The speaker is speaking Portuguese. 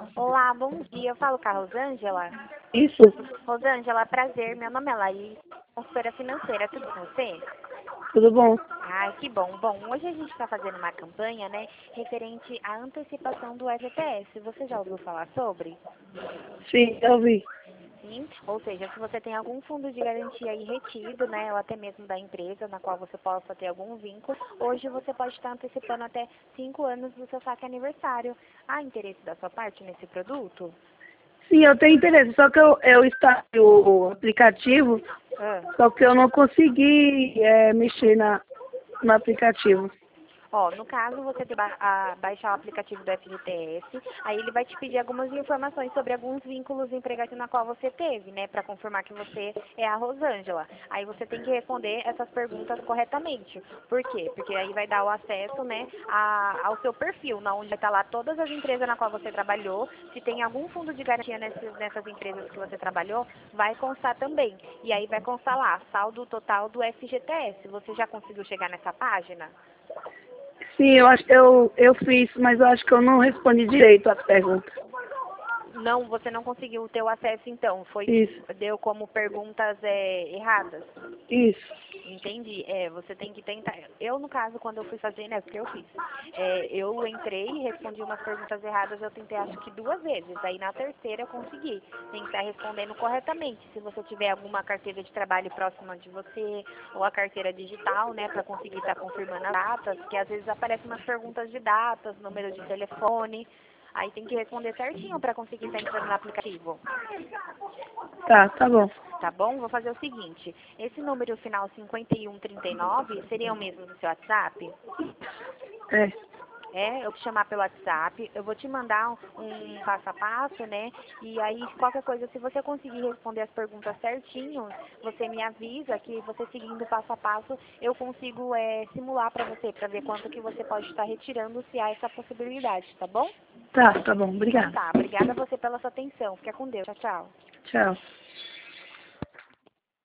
Olá, bom dia. Eu falo com a Rosângela. Isso, Rosângela, prazer. Meu nome é Laís, consultora financeira. Tudo com você? tudo bom? Ai, que bom. Bom, hoje a gente está fazendo uma campanha, né, referente à antecipação do FGTS. Você já ouviu falar sobre? Sim, eu vi. Sim. Ou seja, se você tem algum fundo de garantia aí retido, né, ou até mesmo da empresa na qual você possa ter algum vínculo, hoje você pode estar antecipando até 5 anos do seu saque aniversário. Há interesse da sua parte nesse produto? Sim, eu tenho interesse, só que eu instalei o aplicativo, Ah. só que eu não consegui mexer no aplicativo. Ó, no caso, você tem baixar o aplicativo do FGTS, aí ele vai te pedir algumas informações sobre alguns vínculos empregatícios na qual você teve, né, para confirmar que você é a Rosângela. Aí você tem que responder essas perguntas corretamente. Por quê? Porque aí vai dar o acesso, né, ao seu perfil, na onde vai estar lá todas as empresas na qual você trabalhou. Se tem algum fundo de garantia nessas empresas que você trabalhou, vai constar também. E aí vai constar lá, saldo total do FGTS. Você já conseguiu chegar nessa página? Sim, eu acho que eu fiz, mas eu acho que eu não respondi direito as perguntas. Não, você não conseguiu ter o acesso então, Isso, deu como perguntas erradas. isso. Entendi. Você tem que tentar. Eu, no caso, quando eu fui fazer, né, o que eu fiz? Eu entrei e respondi umas perguntas erradas, eu tentei acho que 2 vezes. Aí na terceira eu consegui. Tem que estar respondendo corretamente. Se você tiver alguma carteira de trabalho próxima de você, ou a carteira digital, né, para conseguir estar confirmando as datas, porque às vezes aparecem umas perguntas de datas, número de telefone. Aí tem que responder certinho para conseguir estar entrando no aplicativo. Tá bom. Tá bom? Vou fazer o seguinte. Esse número final 5139 seria o mesmo do seu WhatsApp? É, Eu te chamar pelo WhatsApp, eu vou te mandar um passo a passo, né? E aí, qualquer coisa, se você conseguir responder as perguntas certinho, você me avisa que você seguindo o passo a passo, eu consigo simular para você, para ver quanto que você pode estar retirando, se há essa possibilidade, tá bom? tá bom, Então obrigada. tá, obrigada a você pela sua atenção. Fica com Deus. Tchau, tchau. Tchau.